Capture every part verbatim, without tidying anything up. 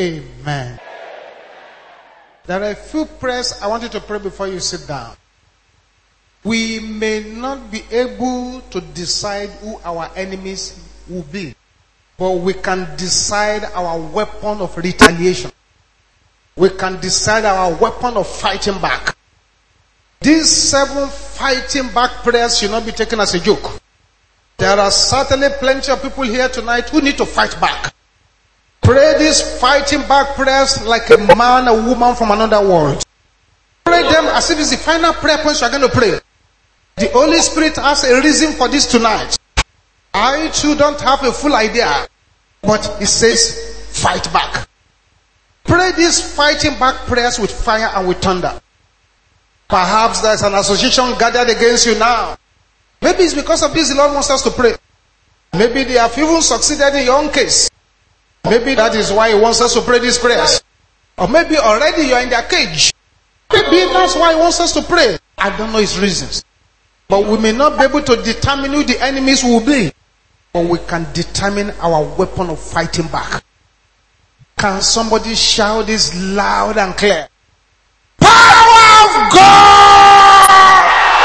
Amen. There are a few prayers I want you to pray before you sit down. We may not be able to decide who our enemies will be, but we can decide our weapon of retaliation. We can decide our weapon of fighting back. These seven fighting back prayers should not be taken as a joke. There are certainly plenty of people here tonight who need to fight back. Pray these fighting back prayers like a man, a woman from another world. Pray them as if it's the final prayer points you are going to pray. The Holy Spirit has a reason for this tonight. I too don't have a full idea, but it says fight back. Pray these fighting back prayers with fire and with thunder. Perhaps there's an association gathered against you now. Maybe it's because of this the Lord wants us to pray. Maybe they have even succeeded in your own case. Maybe that is why He wants us to pray these prayers. Or maybe already you are in their cage. Maybe that's why He wants us to pray. I don't know His reasons. But we may not be able to determine who the enemies will be. But we can determine our weapon of fighting back. Can somebody shout this loud and clear? Power of God!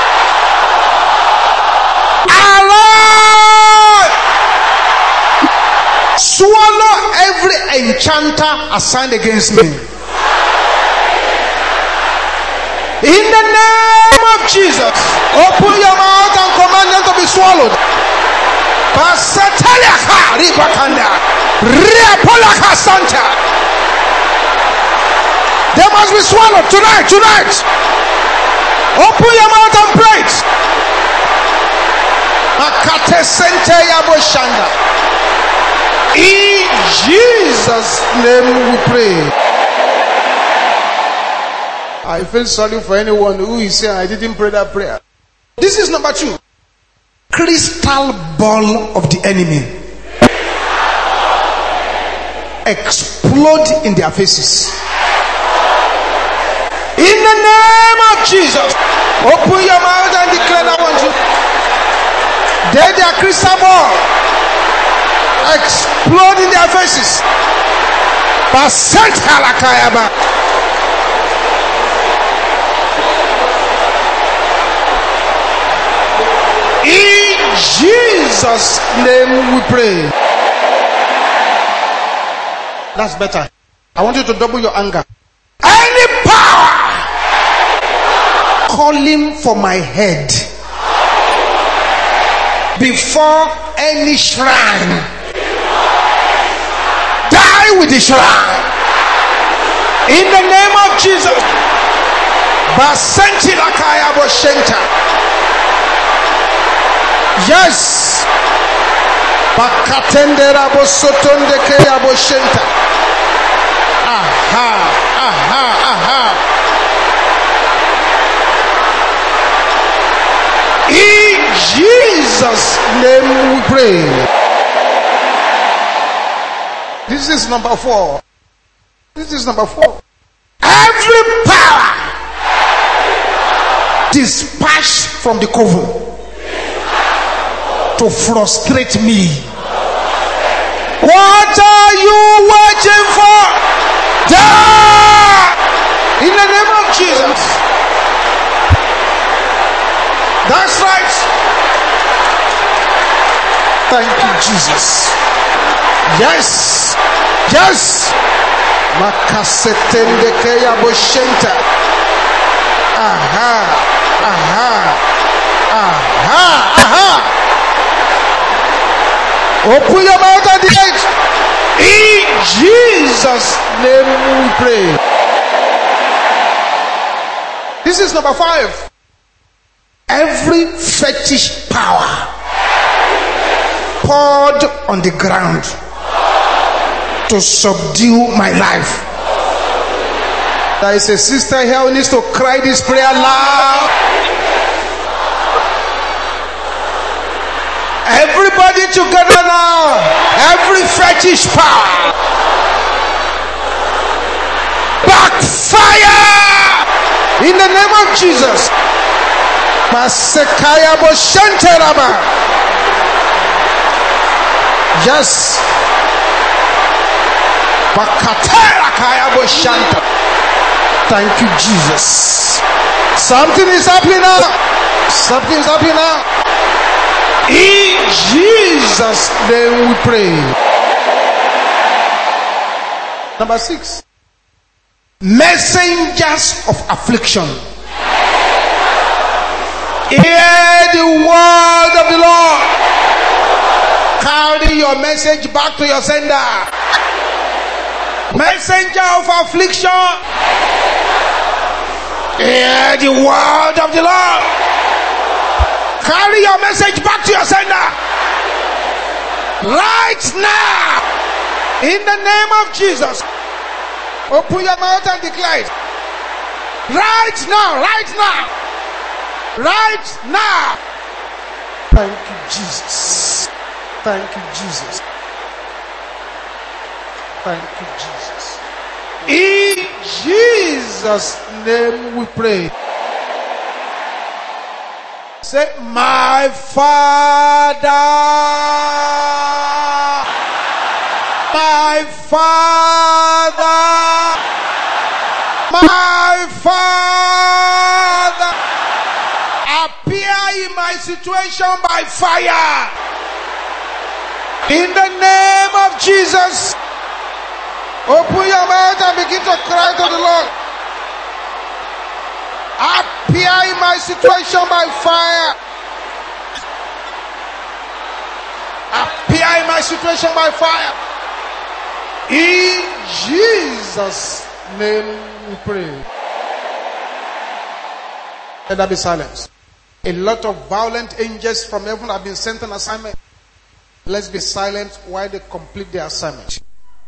Alive! Swallow every enchanter assigned against me. In the name of Jesus, open your mouth and command them to be swallowed. They must be swallowed tonight, tonight. Open your mouth and pray it. In Jesus' name we pray. I feel sorry for anyone who is saying I didn't pray that prayer. This is number two. Crystal ball of the enemy. Explode in their faces. In the name of Jesus. Open your mouth and declare that one too. They, their crystal ball. Explode in their faces. Percent halakayaba. In Jesus' name we pray. That's better. I want you to double your anger. Any power calling for my head before any shrine, die with the shrine. In the name of Jesus. Basenti lakaya boshenta. Yes. Bakatendera bosotonde keya boshenta. Aha, aha, aha. In Jesus' name we pray. This is number four. This is number four. Every power dispatched from the coven to frustrate me. What are you waiting for? Die! In the name of Jesus. That's right. Thank you, Jesus. Yes. Yes. Makasetende keya boshenta. Aha. Aha. Aha. Aha. Open your mouth and declare. In Jesus' name we pray. This is number five. Every fetish power poured on the ground to subdue my life. There is a sister here who needs to cry this prayer loud. Everybody together now. Every fetish power. Backfire. In the name of Jesus. Masekaya boshenteraba. Yes. Thank you, Jesus. Something is happening now. Something is happening now. In Jesus' name we pray. Number six. Messengers of affliction. Hear the word of the Lord. Carry your message back to your sender. Messenger of affliction. Hear the word of the Lord. Carry your message back to your sender. Right now. In the name of Jesus. Open your mouth and declare it. Right now. Right now. Right now. Thank you, Jesus. Thank you, Jesus. Thank you, Jesus. In Jesus' name we pray. Say, my Father, my Father, my Father, appear in my situation by fire. In the name of Jesus. Open your mouth and begin to cry to the Lord. Appear in my situation by fire. Appear in my situation by fire. In Jesus' name we pray. Let there be silence. A lot of violent angels from heaven have been sent on assignment. Let's be silent while they complete their assignment.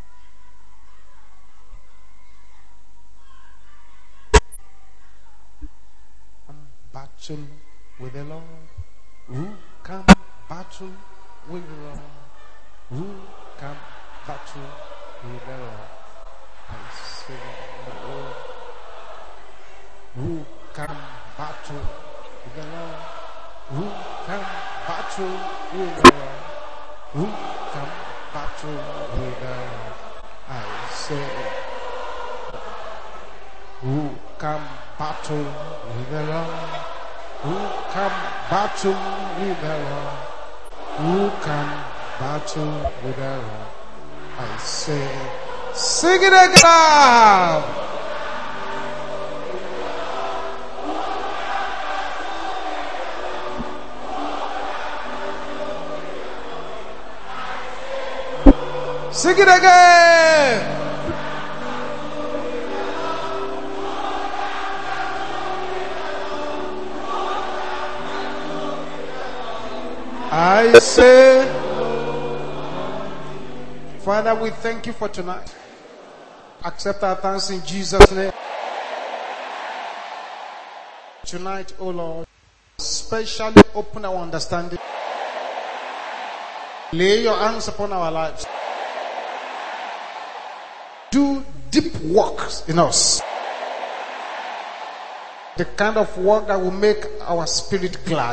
Battle with the Lord. Who can battle with the Lord? Who can battle with the Lord? I say, oh, who can battle with the Lord? Who can battle with the Lord? Who can battle with the Lord? I say, who can battle with the Lord? Who can battle with the Lord? Who can battle with the Lord? I say, sing it again. Sing it again. I say, Father, we thank you for tonight. Accept our thanks in Jesus' name. Tonight, oh Lord, especially open our understanding. Lay your hands upon our lives. Do deep works in us. The kind of work that will make our spirit glad.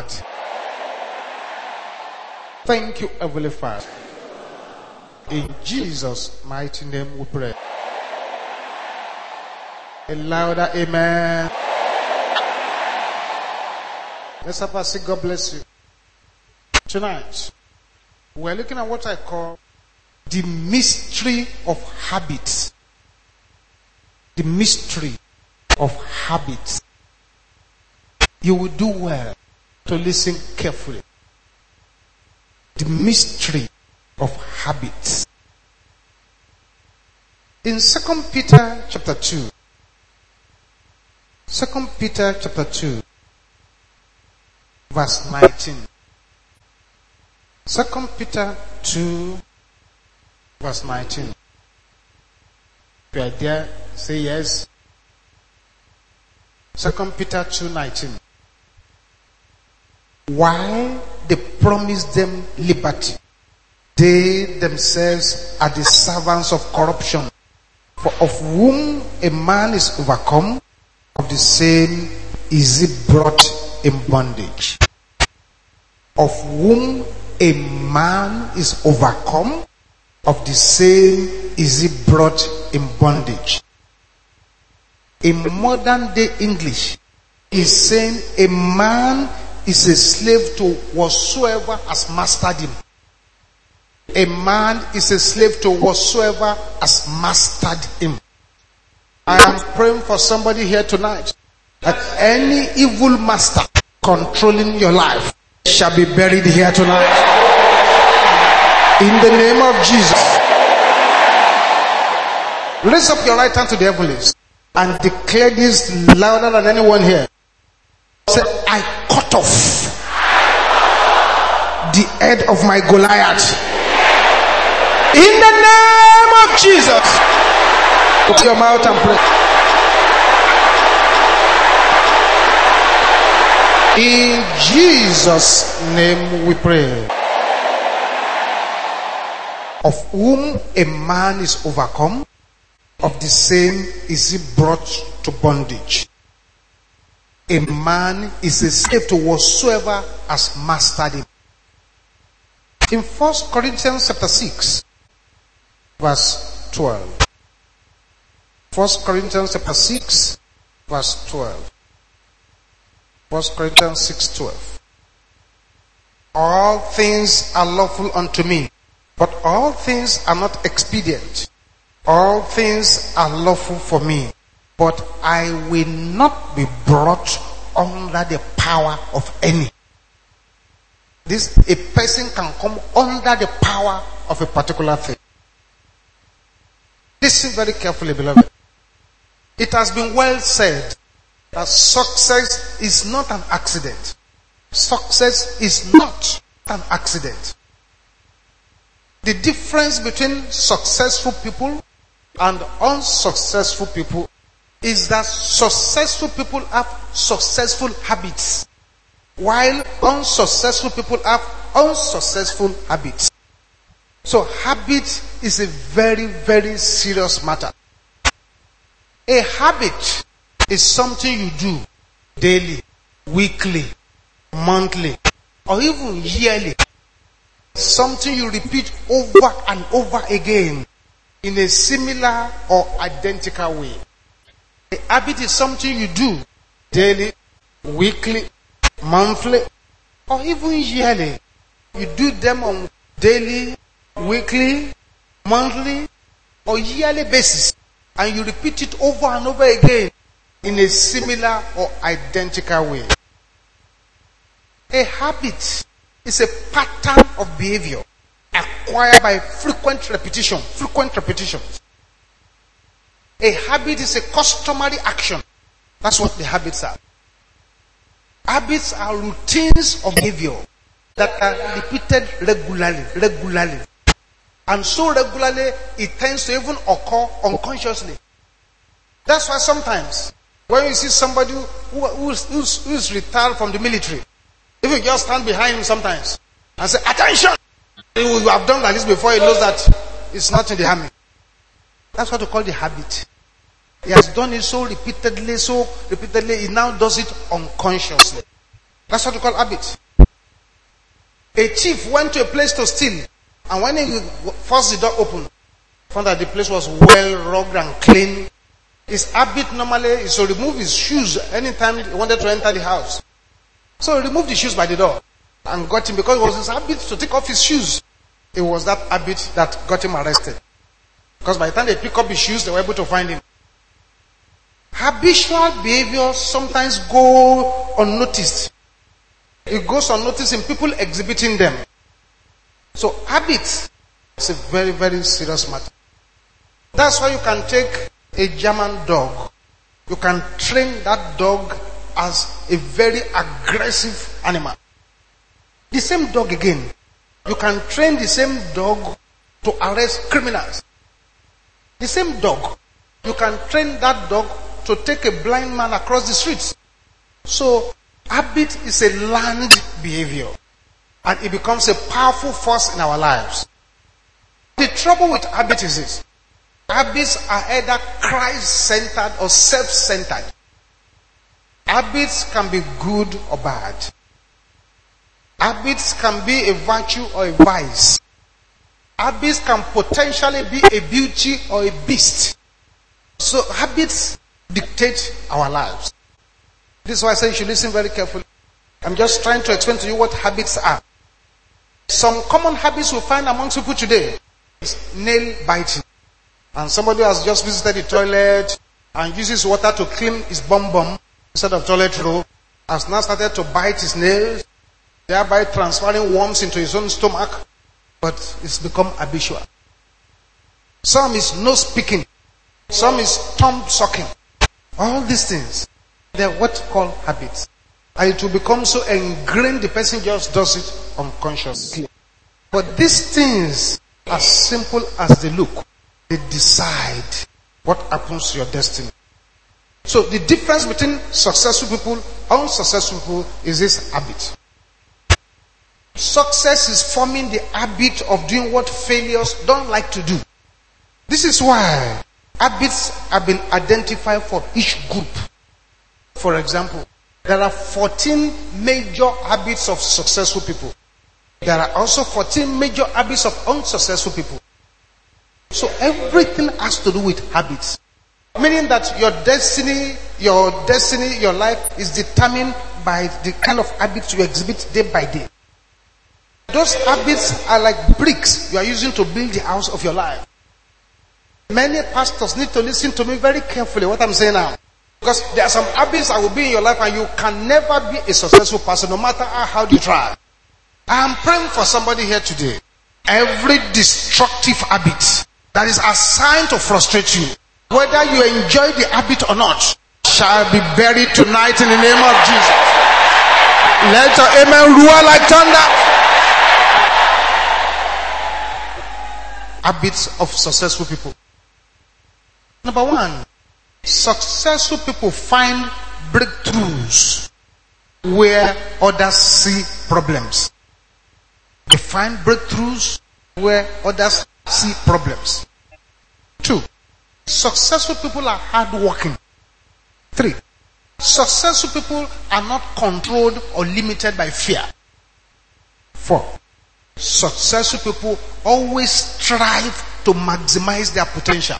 Thank you, Heavenly Father. In Jesus' mighty name we pray. A louder amen. Let's have a say, God bless you. Tonight, we're looking at what I call the mystery of habits. The mystery of habits. You will do well to listen carefully. The mystery of habits. In Second Peter chapter two. Second Peter chapter two. Verse nineteen. Second Peter two. Verse nineteen. If you are there, say yes. Second Peter two nineteen. Why they promised them liberty, they themselves are the servants of corruption. For of whom a man is overcome, of the same is he brought in bondage. Of whom a man is overcome, of the same is he brought in bondage. In modern day English, is saying a man is a slave to whatsoever has mastered him. A man is a slave to whatsoever has mastered him. I am praying for somebody here tonight that any evil master controlling your life shall be buried here tonight. In the name of Jesus. Raise up your right hand to the heavens and declare this louder than anyone here. Say, I cut off the head of my Goliath. In the name of Jesus. Open your mouth and pray. In Jesus' name we pray. Of whom a man is overcome, of the same is he brought to bondage. A man is a slave to whatsoever has mastered him. In First Corinthians chapter six, verse twelve. First Corinthians chapter six, verse twelve. First Corinthians six, twelve. All things are lawful unto me, but all things are not expedient. All things are lawful for me, but I will not be brought under the power of any. This, a person can come under the power of a particular thing. Listen very carefully, beloved. It has been well said that success is not an accident. Success is not an accident. The difference between successful people and unsuccessful people is that successful people have successful habits, while unsuccessful people have unsuccessful habits. So habit is a very, very serious matter. A habit is something you do daily, weekly, monthly, or even yearly. Something you repeat over and over again in a similar or identical way. A habit is something you do daily, weekly, monthly, or even yearly. You do them on daily, weekly, monthly, or yearly basis. And you repeat it over and over again in a similar or identical way. A habit is a pattern of behavior acquired by frequent repetition. Frequent repetition. A habit is a customary action. That's what the habits are. Habits are routines of behavior that are repeated regularly, regularly. And so regularly, it tends to even occur unconsciously. That's why sometimes, when you see somebody who, who, is, who, is, who is retired from the military, if you just stand behind him sometimes and say, attention! You have done like this before, he knows that it's not in the army. That's what we call the habit. He has done it so repeatedly, so repeatedly, he now does it unconsciously. That's what we call habit. A thief went to a place to steal, and when he forced the door open, found that the place was well rugged and clean. His habit normally is to remove his shoes anytime he wanted to enter the house. So he removed the shoes by the door and got him, because it was his habit to take off his shoes. It was that habit that got him arrested. Because by the time they pick up his shoes, they were able to find him. Habitual behavior sometimes go unnoticed. It goes unnoticed in people exhibiting them. So habits is a very, very serious matter. That's why you can take a German dog. You can train that dog as a very aggressive animal. The same dog again. You can train the same dog to arrest criminals. The same dog. You can train that dog to take a blind man across the streets. So, habit is a learned behavior. And it becomes a powerful force in our lives. The trouble with habit is this. Habits are either Christ-centered or self-centered. Habits can be good or bad. Habits can be a virtue or a vice. Habits can potentially be a beauty or a beast. So habits dictate our lives. This is why I say you should listen very carefully. I'm just trying to explain to you what habits are. Some common habits we find amongst people today is nail biting. And somebody has just visited the toilet and uses water to clean his bum bum instead of toilet roll, has now started to bite his nails, thereby transferring worms into his own stomach, but it's become habitual. Some is nose picking. Some is thumb sucking. All these things, they're what called habits. And it will become so ingrained the person just does it unconsciously. But these things, as simple as they look, they decide what happens to your destiny. So the difference between successful people and unsuccessful people is this habit. Success is forming the habit of doing what failures don't like to do. This is why habits have been identified for each group. For example, there are fourteen major habits of successful people. There are also fourteen major habits of unsuccessful people. So everything has to do with habits. Meaning that your destiny, your destiny, your life is determined by the kind of habits you exhibit day by day. Those habits are like bricks you are using to build the house of your life. Many pastors need to listen to me very carefully what I'm saying now. Because there are some habits that will be in your life and you can never be a successful person no matter how hard you try. I am praying for somebody here today. Every destructive habit that is assigned to frustrate you, whether you enjoy the habit or not, shall be buried tonight in the name of Jesus. Let your amen roar like thunder. Habits of successful people. Number one, successful people find breakthroughs where others see problems. They find breakthroughs where others see problems. Two, successful people are hardworking. Three, successful people are not controlled or limited by fear. Four, successful people always strive to maximize their potential.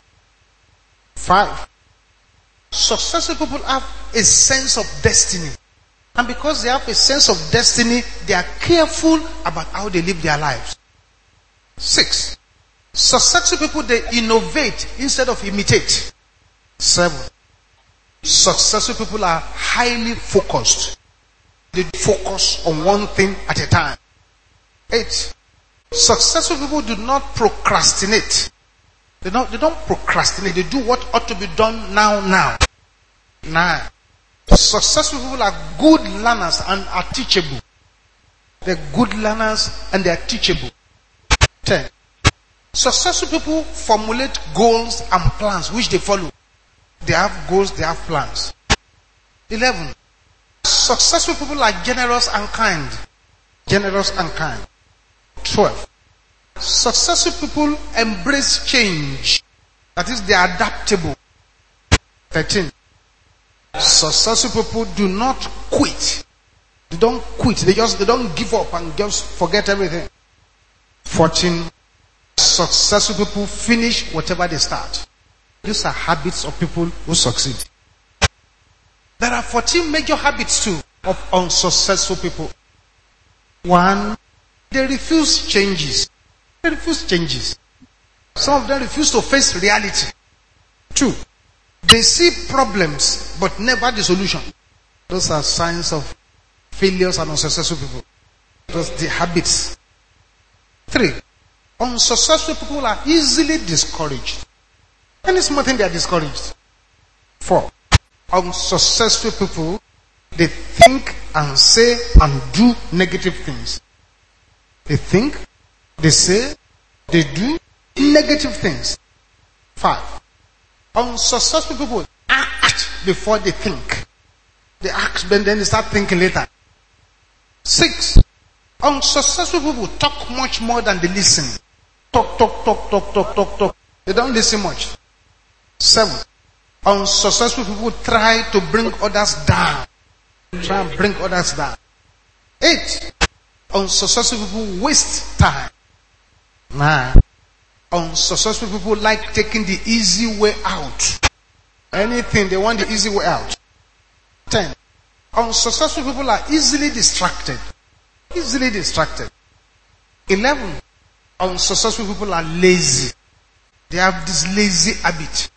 Five, successful people have a sense of destiny. And because they have a sense of destiny, they are careful about how they live their lives. Six, successful people, they innovate instead of imitate. Seven, successful people are highly focused. They focus on one thing at a time. Eight, successful people do not procrastinate. They don't, they don't procrastinate. They do what ought to be done now, now. Nine, successful people are good learners and are teachable. They're good learners and they are teachable. Ten, successful people formulate goals and plans which they follow. They have goals, they have plans. Eleven, successful people are generous and kind. Generous and kind. Twelve, successful people embrace change. That is, they are adaptable. Thirteen, successful people do not quit. They don't quit. They just, they don't give up and just forget everything. Fourteen, successful people finish whatever they start. These are habits of people who succeed. There are fourteen major habits too of unsuccessful people. One, they refuse changes. They refuse changes. Some of them refuse to face reality. Two, they see problems but never the solution. Those are signs of failures and unsuccessful people. Those are the habits. Three, unsuccessful people are easily discouraged. Any small thing they are discouraged. Four, unsuccessful people, they think and say and do negative things. They think, they say, they do negative things. Five, unsuccessful people act before they think. They act, then they start thinking later. Six, unsuccessful people talk much more than they listen. Talk, talk, talk, talk, talk, talk, talk. They don't listen much. Seven, unsuccessful people try to bring others down. Try and bring others down. Eight, unsuccessful people waste time. Nine, Unsuccessful people like taking the easy way out. Anything, they want the easy way out. ten. Unsuccessful people are easily distracted. Easily distracted. eleven. Unsuccessful people are lazy. They have this lazy habit.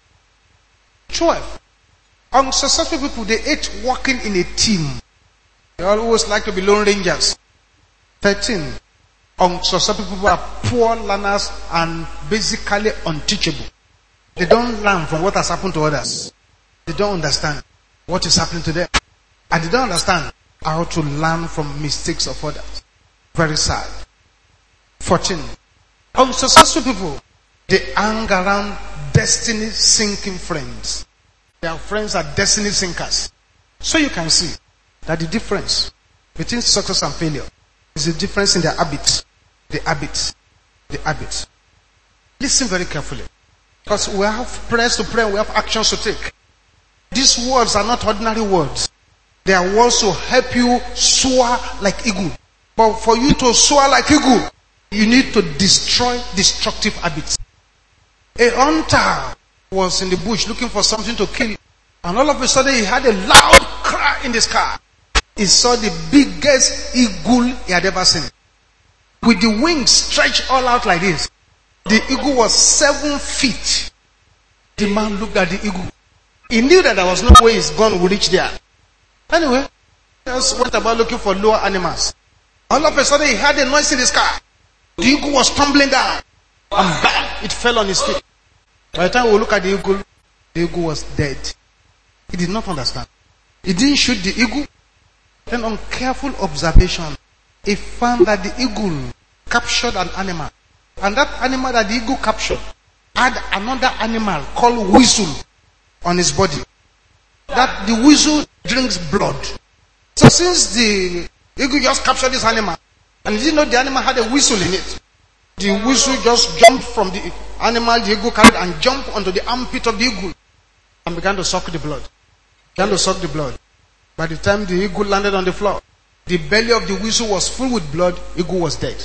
twelve. Unsuccessful people, they hate working in a team. They always like to be lone rangers. thirteen. Unsuccessful people are poor learners and basically unteachable. They don't learn from what has happened to others. They don't understand what is happening to them. And they don't understand how to learn from mistakes of others. Very sad. fourteen. Unsuccessful people, they hang around destiny sinking friends. Their friends are destiny sinkers. So you can see that the difference between success and failure is the difference in their habits. The habits. The habits. Listen very carefully. Because we have prayers to pray, we have actions to take. These words are not ordinary words. They are words to help you soar like eagle. But for you to soar like eagle, you need to destroy destructive habits. A hunter was in the bush looking for something to kill. And all of a sudden he had a loud cry in the sky. He saw the biggest eagle he had ever seen. With the wings stretched all out like this. The eagle was seven feet. The man looked at the eagle. He knew that there was no way his gun would reach there. Anyway, he just went about looking for lower animals. All of a sudden he heard a noise in the sky. The eagle was tumbling down. And bam, it fell on his feet. By the time we look at the eagle, the eagle was dead. He did not understand. He didn't shoot the eagle. Then on careful observation, he found that the eagle captured an animal. And that animal that the eagle captured had another animal called whistle on his body. That the whistle drinks blood. So since the eagle just captured this animal, and he didn't know the animal had a whistle in it, the whistle just jumped from the animal the eagle carried and jumped onto the armpit of the eagle and began to suck the blood. Began to suck the blood. By the time the eagle landed on the floor, the belly of the whistle was full with blood, eagle was dead.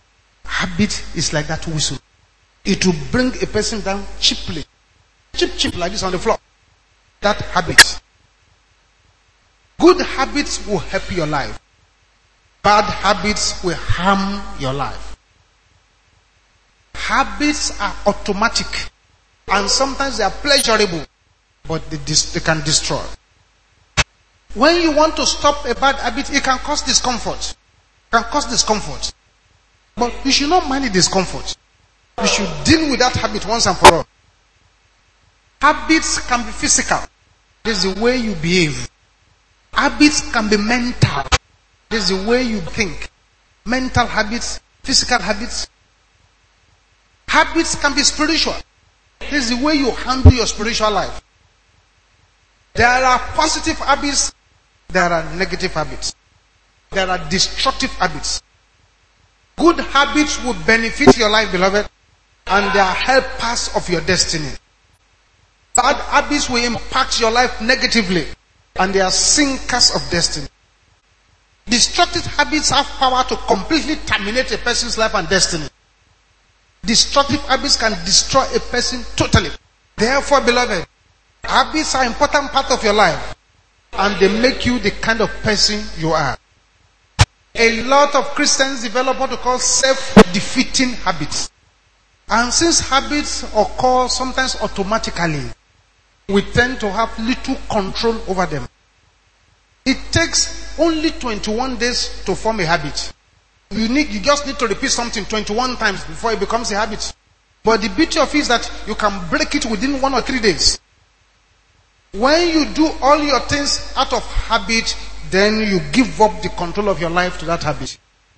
Habit is like that whistle. It will bring a person down cheaply. Cheap, cheap like this on the floor. That habit. Good habits will help your life. Bad habits will harm your life. Habits are automatic. And sometimes they are pleasurable. But they, dis- they can destroy. When you want to stop a bad habit, it can cause discomfort. It can cause discomfort. But you should not mind the discomfort. You should deal with that habit once and for all. Habits can be physical. This is the way you behave. Habits can be mental. This is the way you think. Mental habits, physical habits. Habits can be spiritual. This is the way you handle your spiritual life. There are positive habits. There are negative habits. There are destructive habits. Good habits will benefit your life, beloved, and they are helpers of your destiny. Bad habits will impact your life negatively, and they are sinkers of destiny. Destructive habits have power to completely terminate a person's life and destiny. Destructive habits can destroy a person totally. Therefore, beloved, habits are an important part of your life, and they make you the kind of person you are. A lot of Christians develop what we call self-defeating habits. And since habits occur sometimes automatically, we tend to have little control over them. It takes only twenty-one days to form a habit. You need, you just need to repeat something twenty-one times before it becomes a habit. But the beauty of it is that you can break it within one or three days. When you do all your things out of habit, then you give up the control of your life to that habit.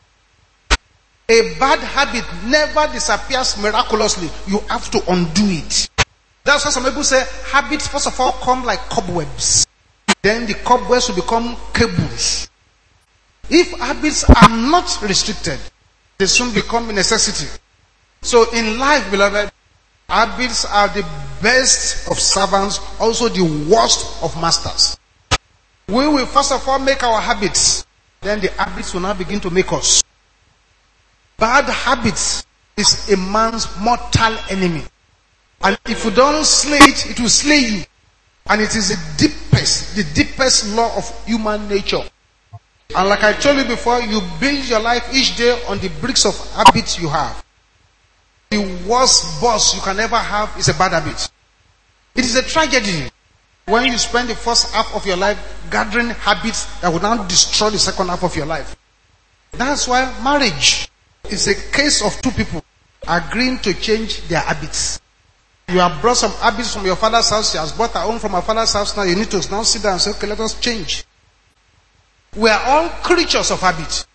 A bad habit never disappears miraculously. You have to undo it. That's why some people say habits first of all come like cobwebs. Then the cobwebs will become cables. If habits are not restricted, they soon become a necessity. So in life, beloved, habits are the best of servants, also the worst of masters. We will first of all make our habits, then the habits will now begin to make us. Bad habits is a man's mortal enemy. And if you don't slay it, it will slay you. And it is the deepest, the deepest law of human nature. And like I told you before, you build your life each day on the bricks of habits you have. The worst boss you can ever have is a bad habit. It is a tragedy when you spend the first half of your life gathering habits that will now destroy the second half of your life. That's why marriage is a case of two people agreeing to change their habits. You have brought some habits from your father's house. She has brought her own from her father's house. Now you need to now sit down and say, okay, let us change. We are all creatures of habit.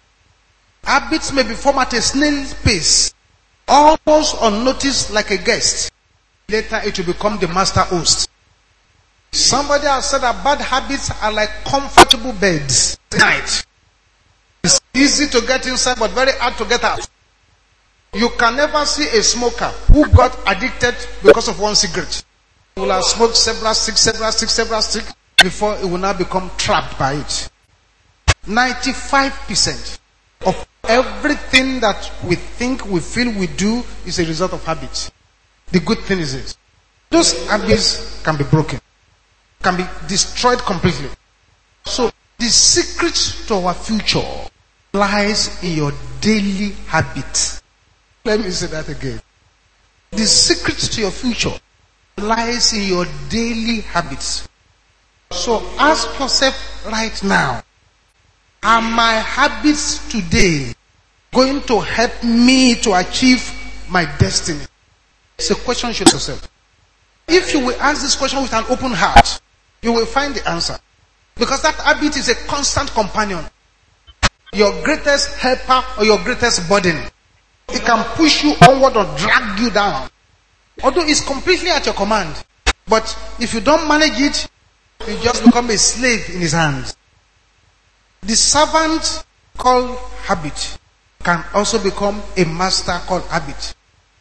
Habits may be formed at a snail's pace, almost unnoticed like a guest. Later it will become the master host. Somebody has said that bad habits are like comfortable beds at night. It's easy to get inside but very hard to get out. You can never see a smoker who got addicted because of one cigarette. He will have smoked several sticks, several sticks, several sticks before he will now become trapped by it. ninety-five percent of everything that we think, we feel, we do is a result of habits. The good thing is this. Those habits can be broken, can be destroyed completely. So the secret to our future lies in your daily habits. Let me say that again. The secret to your future lies in your daily habits. So ask yourself right now, are my habits today going to help me to achieve my destiny? It's a question you should ask yourself. If you will ask this question with an open heart, you will find the answer. Because that habit is a constant companion. Your greatest helper or your greatest burden. It can push you onward or drag you down. Although it's completely at your command. But if you don't manage it, you just become a slave in his hands. The servant called habit can also become a master called habit.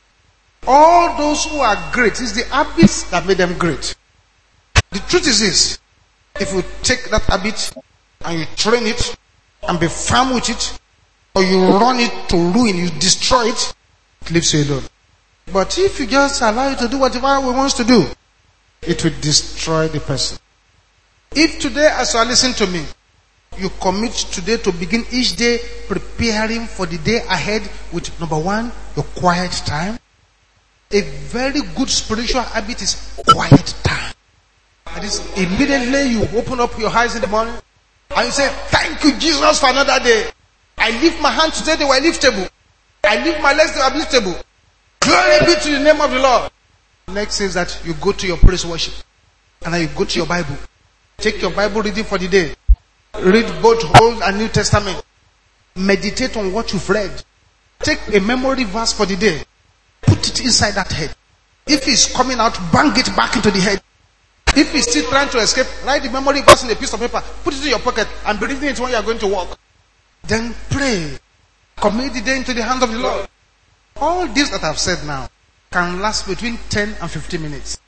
All those who are great, it's the habits that made them great. The truth is this. If you take that habit and you train it and be firm with it, or you run it to ruin, you destroy it, it leaves you alone. But if you just allow it to do whatever it wants to do, it will destroy the person. If today, as you are listening to me, you commit today to begin each day preparing for the day ahead with, number one, your quiet time. A very good spiritual habit is quiet time. That is, immediately you open up your eyes in the morning and you say, thank you, Jesus, for another day. I lift my hand today, they were liftable. I lift my legs, they were liftable. Glory be to the name of the Lord. Next is that you go to your praise worship. And then you go to your Bible. Take your Bible reading for the day. Read both Old and New Testament. Meditate on what you've read. Take a memory verse for the day. Put it inside that head. If it's coming out, bang it back into the head. If it's still trying to escape, write the memory verse in a piece of paper. Put it in your pocket and be reading it when you are going to work. Then pray. Commit the day into the hand of the Lord. All this that I've said now can last between ten and fifteen minutes.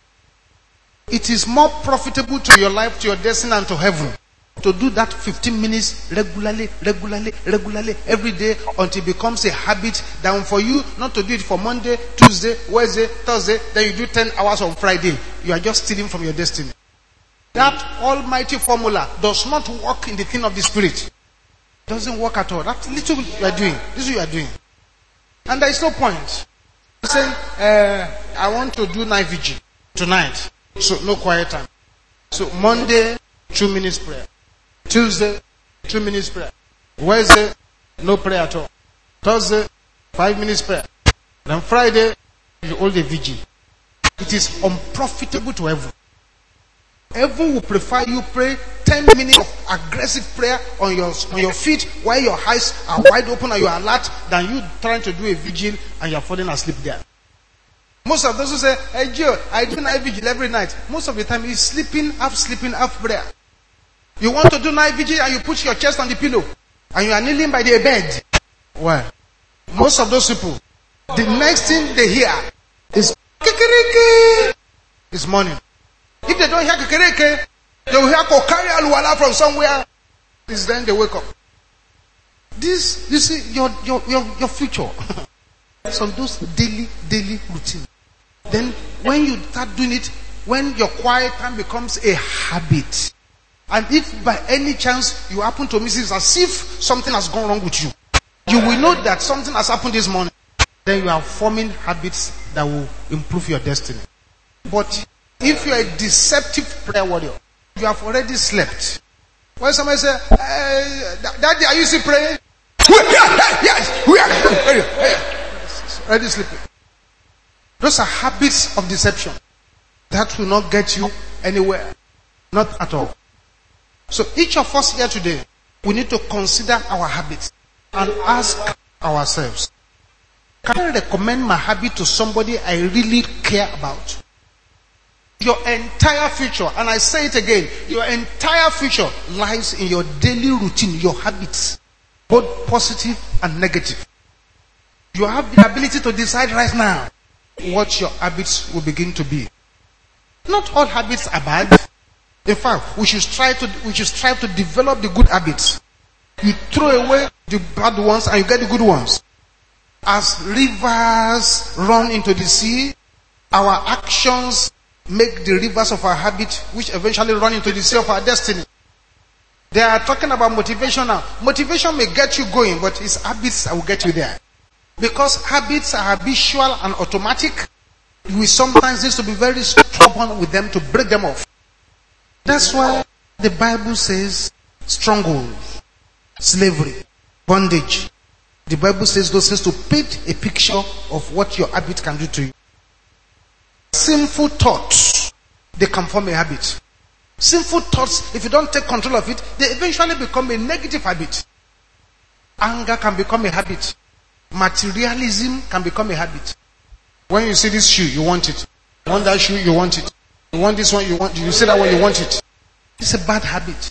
It is more profitable to your life, to your destiny, and to heaven to do that fifteen minutes regularly, regularly, regularly, every day until it becomes a habit than for you not to do it for Monday, Tuesday, Wednesday, Thursday, then you do ten hours on Friday. You are just stealing from your destiny. That almighty formula does not work in the thing of the Spirit. Doesn't work at all. That little you are doing. This is what you are doing. And there is no point. You're saying, uh, I want to do night vigil tonight. So no quiet time. So Monday, two minutes prayer. Tuesday, two minutes prayer. Wednesday, no prayer at all. Thursday, five minutes prayer. Then Friday, you hold a vigil. It is unprofitable to heaven. Heaven will prefer you pray ten minutes of aggressive prayer on your on your feet while your eyes are wide open and you are alert than you trying to do a vigil and you are falling asleep there. Most of those who say, hey Joe, I do night vigil every night. Most of the time he's sleeping, half sleeping, half prayer. You want to do night vigil and you put your chest on the pillow and you are kneeling by the bed. Why? Most of those people, the next thing they hear is kikeriki. It's morning. If they don't hear kikeriki, they will hear kokari aluwala from somewhere. It's then they wake up. This, you see, your your your, your future Some those daily, daily routine. Then when you start doing it, when your quiet time becomes a habit, and if by any chance you happen to miss it, it's as if something has gone wrong with you. You will know that something has happened this morning. Then you are forming habits that will improve your destiny. But if you are a deceptive prayer warrior, you have already slept. When somebody says, hey, Daddy, are you still praying? Yes, we are already sleeping. Those are habits of deception. That will not get you anywhere. Not at all. So each of us here today, we need to consider our habits and ask ourselves, can I recommend my habit to somebody I really care about? Your entire future, and I say it again, your entire future lies in your daily routine, your habits, both positive and negative. You have the ability to decide right now what your habits will begin to be. Not all habits are bad. In fact, we should try to we should strive to develop the good habits. You throw away the bad ones and you get the good ones. As rivers run into the sea, our actions make the rivers of our habit, which eventually run into the sea of our destiny. They are talking about motivation now. Motivation may get you going, but it's habits that will get you there. Because habits are habitual and automatic, we sometimes need to be very stubborn with them to break them off. That's why the Bible says strongholds, slavery, bondage. The Bible says those things to paint a picture of what your habit can do to you. Sinful thoughts, they can form a habit. Sinful thoughts, if you don't take control of it, they eventually become a negative habit. Anger can become a habit. Materialism can become a habit. When you see this shoe, you want it. You want that shoe, you want it. You want this one, you want it. You say that one, you want it. It's a bad habit.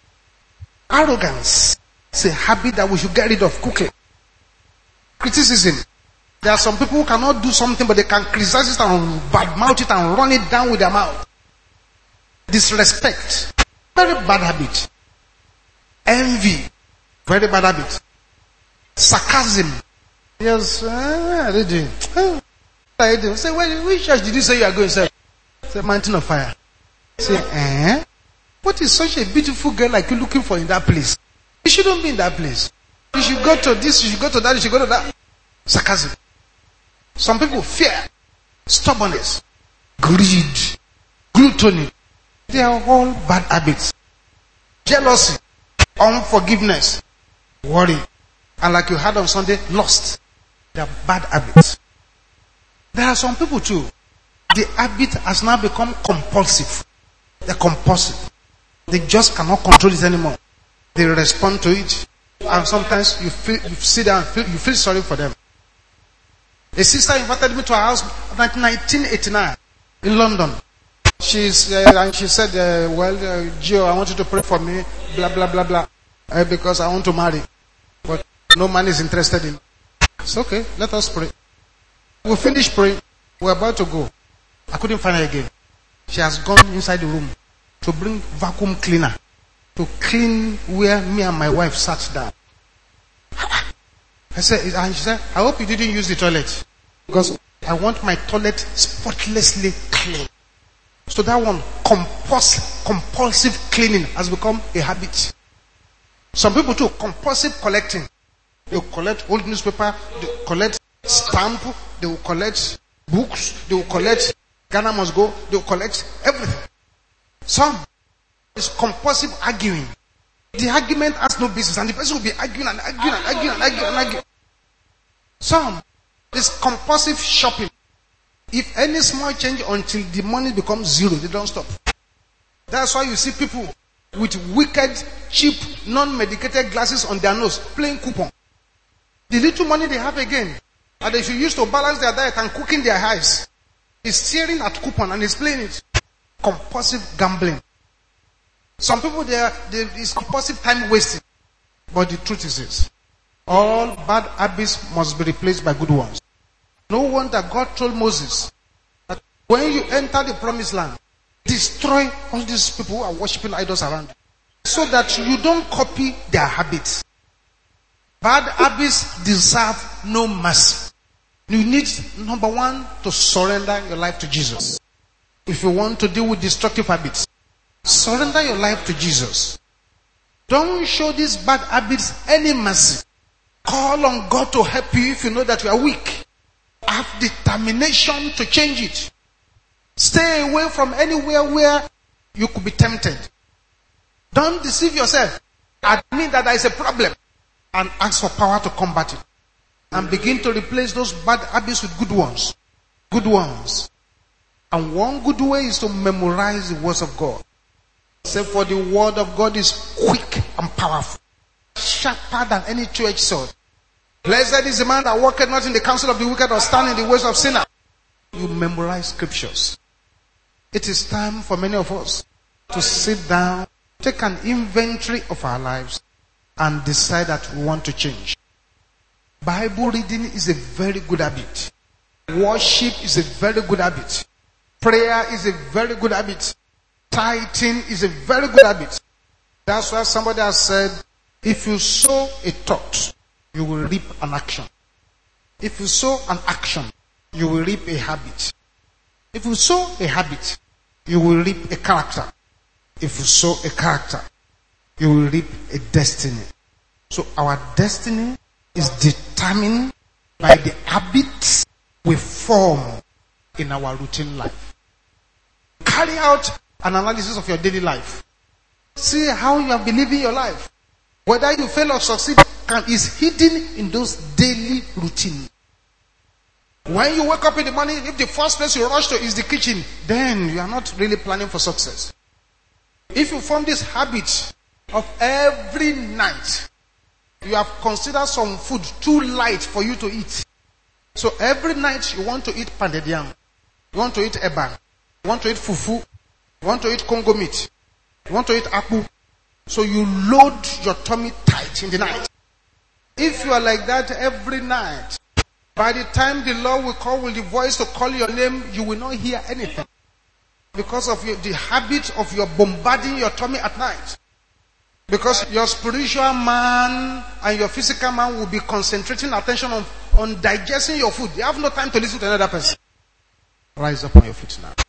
Arrogance is a habit that we should get rid of quickly. Criticism. There are some people who cannot do something, but they can criticize it and badmouth it and run it down with their mouth. Disrespect. Very bad habit. Envy. Very bad habit. Sarcasm. Yes, uh, I did. Uh, I did. Say, where, which church did you say you are going? Say, say Mountain of Fire. Say, eh? What is such a beautiful girl like you looking for in that place? You shouldn't be in that place. You should go to this, you should go to that, you should go to that. Sarcasm. Some people fear, stubbornness, greed, gluttony. They are all bad habits. Jealousy, unforgiveness, worry, and like you had on Sunday, lust. They are bad habits. There are some people too. The habit has now become compulsive. They're compulsive. They just cannot control it anymore. They respond to it, and sometimes you feel you sit down, and feel, you feel sorry for them. A sister invited me to her house in nineteen eighty-nine in London. She's uh, and she said, uh, "Well, uh, Gio, I want you to pray for me, blah blah blah blah, uh, because I want to marry, but no man is interested in." It's okay. Let us pray. We finished praying. We're about to go. I couldn't find her again. She has gone inside the room to bring vacuum cleaner to clean where me and my wife sat down. I said, and she said, I hope you didn't use the toilet, because I want my toilet spotlessly clean. So that one, compuls- compulsive cleaning has become a habit. Some people too, compulsive collecting. They will collect old newspaper, they will collect stamp, they will collect books, they will collect Ghana Must Go, they will collect everything. Some is compulsive arguing. The argument has no basis, and the person will be arguing and arguing and arguing and arguing and arguing. Some is compulsive shopping. If any small change until the money becomes zero, they don't stop. That's why you see people with wicked, cheap, non-medicated glasses on their nose playing coupon. The little money they have again, and they should use to balance their diet and cooking their eyes, is staring at coupon and is playing it. Compulsive gambling. Some people, they are, they, it's compulsive time wasting. But the truth is this. All bad habits must be replaced by good ones. No wonder God told Moses that when you enter the promised land, destroy all these people who are worshiping idols around you, so that you don't copy their habits. Bad habits deserve no mercy. You need, number one, to surrender your life to Jesus. If you want to deal with destructive habits, surrender your life to Jesus. Don't show these bad habits any mercy. Call on God to help you if you know that you are weak. Have determination to change it. Stay away from anywhere where you could be tempted. Don't deceive yourself. Admit that there is a problem and ask for power to combat it. And begin to replace those bad habits with good ones. Good ones. And one good way is to memorize the words of God. Say, for the word of God is quick and powerful, sharper than any two-edged sword. Blessed is the man that walketh not in the counsel of the wicked, or stand in the ways of sinners. You memorize scriptures. It is time for many of us to sit down, take an inventory of our lives, and decide that we want to change. Bible reading is a very good habit. Worship is a very good habit. Prayer is a very good habit. Tithing is a very good habit. That's why somebody has said, if you sow a thought, you will reap an action. If you sow an action, you will reap a habit. If you sow a habit, you will reap a character. If you sow a character, you will reap a destiny. So our destiny is determined by the habits we form in our routine life. Carry out an analysis of your daily life. See how you have been living your life. Whether you fail or succeed can, is hidden in those daily routines. When you wake up in the morning, if the first place you rush to is the kitchen, then you are not really planning for success. If you form this habit of every night, you have considered some food too light for you to eat. So every night you want to eat pounded yam, you want to eat eba, you want to eat fufu, you want to eat Congo meat, you want to eat akpu. So you load your tummy tight in the night. If you are like that every night, by the time the Lord will call with the voice to call your name, you will not hear anything. Because of your, the habit of your bombarding your tummy at night. Because your spiritual man and your physical man will be concentrating attention on, on digesting your food. You have no time to listen to another person. Rise up on your feet now.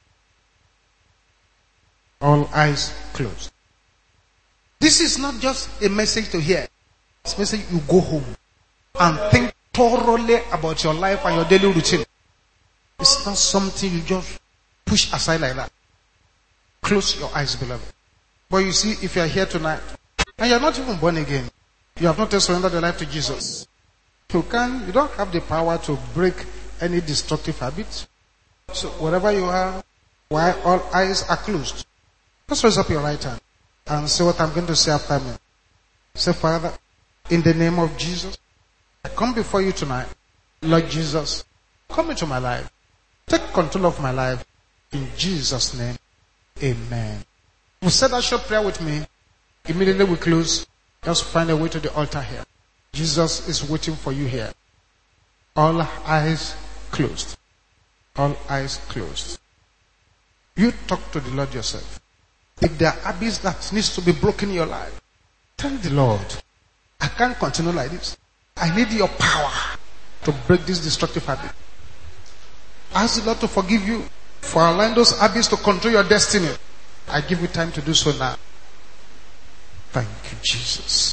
All eyes closed. This is not just a message to hear. It's a message you go home and think thoroughly about your life and your daily routine. It's not something you just push aside like that. Close your eyes, beloved. But you see, if you are here tonight, and you're not even born again, you have not yet surrendered your life to Jesus, you can, you don't have the power to break any destructive habits. So wherever you are, while all eyes are closed, just raise up your right hand and say what I'm going to say after me. Say, Father, in the name of Jesus, I come before you tonight. Lord Jesus, come into my life. Take control of my life. In Jesus' name, amen. You said that short prayer with me. Immediately we close. Just find a way to the altar here. Jesus is waiting for you here. All eyes closed. All eyes closed. You talk to the Lord yourself. If there are habits that needs to be broken in your life, tell the Lord, I can't continue like this. I need your power to break this destructive habit. Ask the Lord to forgive you for allowing those habits to control your destiny. I give you time to do so now. Thank you, Jesus.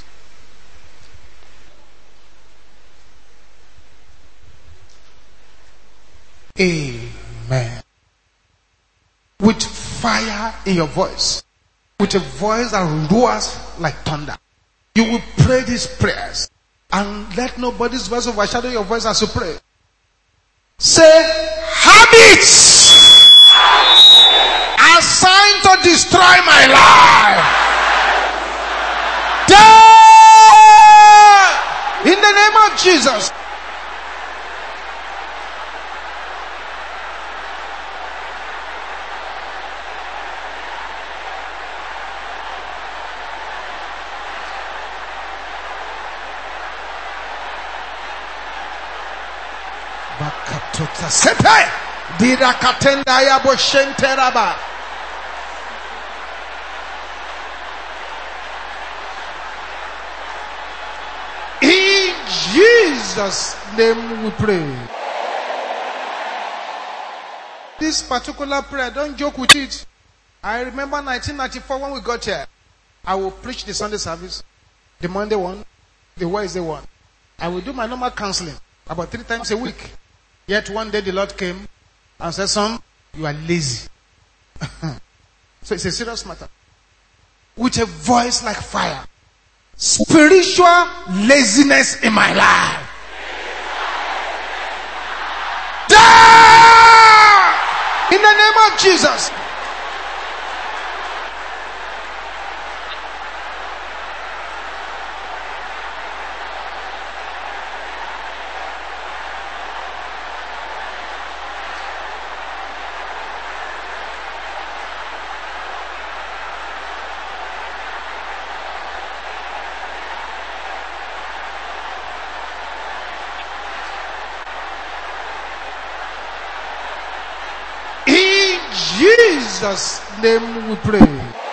Amen. With fire in your voice, with a voice that roars like thunder, you will pray these prayers and let nobody's voice overshadow your voice as you pray. Say, habits assigned to destroy my life, die in the name of Jesus. Sepe dira katenda ya boshenteraba. In Jesus' name we pray. This particular prayer, don't joke with it. I remember nineteen ninety-four when we got here. I will preach the Sunday service, the Monday one, the Wednesday one. I will do my normal counseling about three times a week. Yet one day the Lord came and said, son, you are lazy. So it's a serious matter. With a voice like fire. Spiritual laziness in my life. Die! In the name of Jesus. Jesus' name we pray.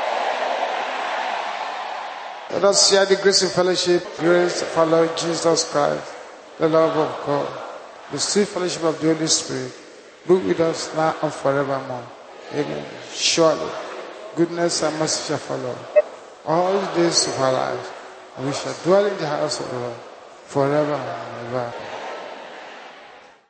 Let us share the grace and fellowship, grace of our Lord Jesus Christ, the love of God, the sweet fellowship of the Holy Spirit, be with us now and forevermore. Amen. Surely, goodness and mercy shall follow all the days of our lives, and we shall dwell in the house of the Lord forever and ever.